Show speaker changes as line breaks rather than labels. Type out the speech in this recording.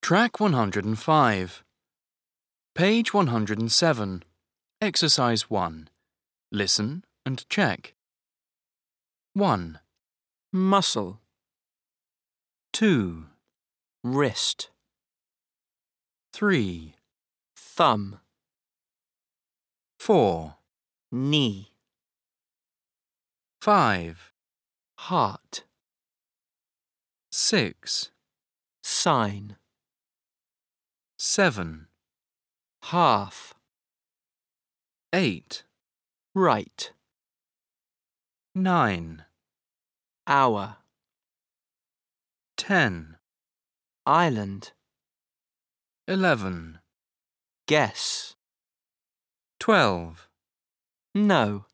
Track 105. Page 107. Exercise 1. Listen and check. 1,
Muscle,
2,
wrist,
3,
thumb,
4,
knee,
5,
heart,
6,
sign,
7,
half,
8,
right,
9,
hour,
10,
island,
11,
guess,
12.
no.